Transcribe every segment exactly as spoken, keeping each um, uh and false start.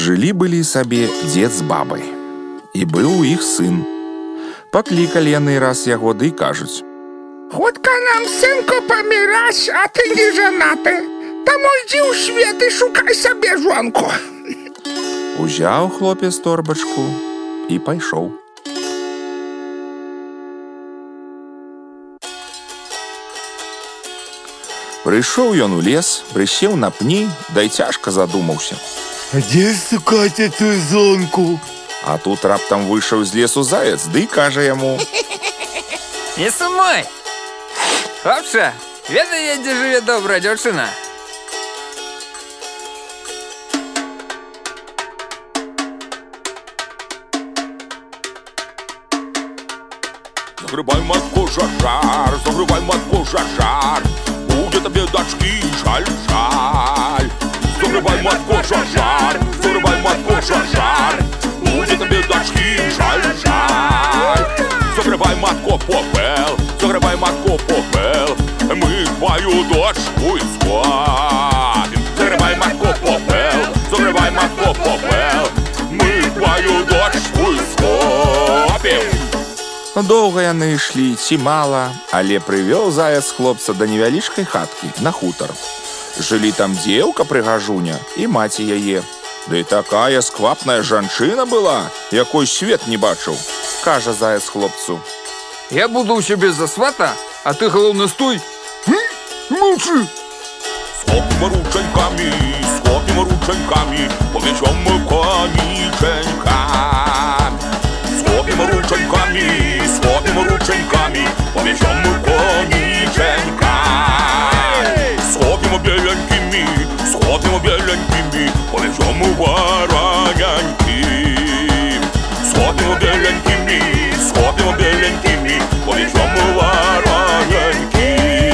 Жылі-былі сабе дзед з бабай. І быў у іх сын. Паклікалі яны раз яго, ды кажуць: «Хутка нам, сынку, паміраць, а ты не жанаты. Таму ідзі ў свет і шукай сабе жонку». Узяў хлопец торбачку і пайшоў. Прыйшоў ён у лес, прысеў на пні, да й цяжка задумаўся. А дзе шукаць эту жонку? А тут раптам выйшаў з лесу заяц, ды кажа яму: «Не сумуй! Хлопча, ведай я, дзе жыве добрая дзяўчына». Загребай, матко, жар-жар, загребай, матко, жар-жар, будет тебе дочки жаль-жаль. Загребай, матко, жар-жар, загребай, матко, жар-жар, будет тебе дочки жаль-жаль. Загребай, матко, попел, загребай, матко, попел, мы твою дочку искупим. Загребай, матко, попел, загребай, матко, попел, мы твою дочку искупим. Доўга яны ішлі, ці мала, але прывёў заяц хлопца да невялічкай хаткі на хутар. Жылі там дзеўка прыгажуня і маці яе. Ды і такая сквапная жанчына была, якой свет не бачыў. Кажа заяц хлопцу: «Я буду ў сябе за свата, а ты, галоўна, стой! Маўчы!» Скопим рученьками, скопим рученьками, повезем мы кониченька. Скопим рученьками, скопим рученьками, повезем мы кониченька. Скопим беленькими, скопим беленькими, повезем мы вороняньки. Скопим беленькими, скопим беленькими, повезем мы вороняньки.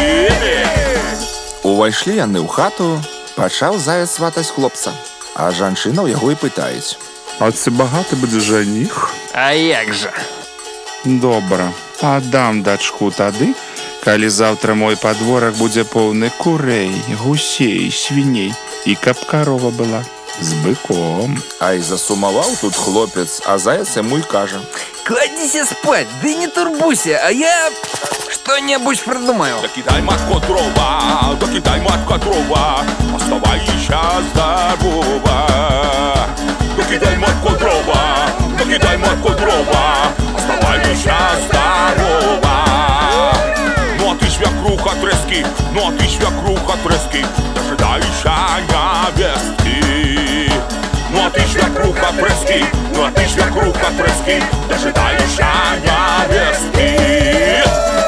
Увайшлі яны ў хату, пачаў заяц сватаць хлопца, а жанчына ў яго і пытаюць: «А ці багаты будзе жаніх?» А як жа? «Добра, аддам дачку тады, калі заўтра мой падворак будзе поўны курэй, гусей, свіней, і каб карова была з быком». Ай, засумаваў тут хлопец, а заяц яму і кажа: «Кладзіся спаць, ды не турбуйся, а я што-небудзь придумаю». Докидай, матко, дрова, докидай, матко, дрова, оставайся здорова. Докидай, матко, дрова, докидай, матко, дрова, оставайся здорова. Ну а ты, свекруха, трески, ну а ты, свекруха, трески, дожидайся невестки. Ну а ты, свекруха, трески, ну а ты, свекруха, трески, дожидайся невестки.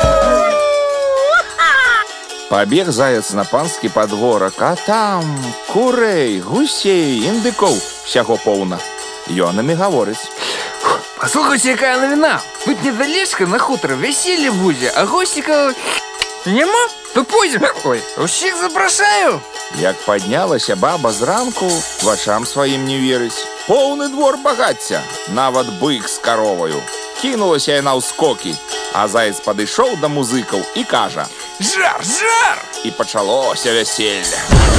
Пабег заяц на панскі падворак, а там курэй, гусей, індыкоў, усяго поўна. Ён імі гаворыць: «Паслухайце, якая навіна! Тут недалечка на хутары вяселле будзе, а госцікаў няма? То пойдзем! Ой, усіх запрашаю!» Як паднялася баба зранку, вачам сваім не верыць. Поўны двор багацця, нават бык з кароваю. Кінулася яна ў скокі, а заяц падышоў да музыкаў і кажа: «Жар, жар!» І пачалося вяселле.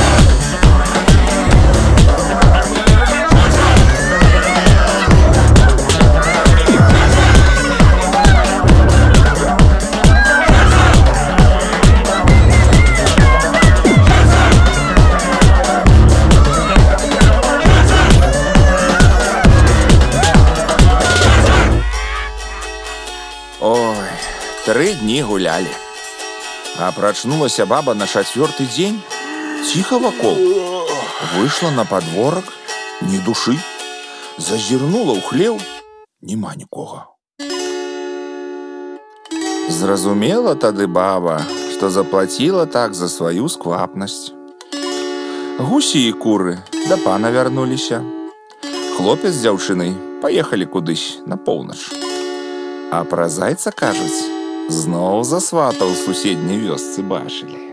Ой, тры дні гулялі. А прачнулася баба на чацвёрты дзень. Ціха вакол. Выйшла на падворак, ні душы. Зазірнула ў хлеў, няма нікога. Зразумела тады баба, што заплаціла так за сваю сквапнасць. Гусі і куры да пана вярнуліся. Хлопец з дзяўчынай паехалі кудысь на поўнач. А пра зайца, кажуць, зноў засватаў у суседняй вёсцы бачылі.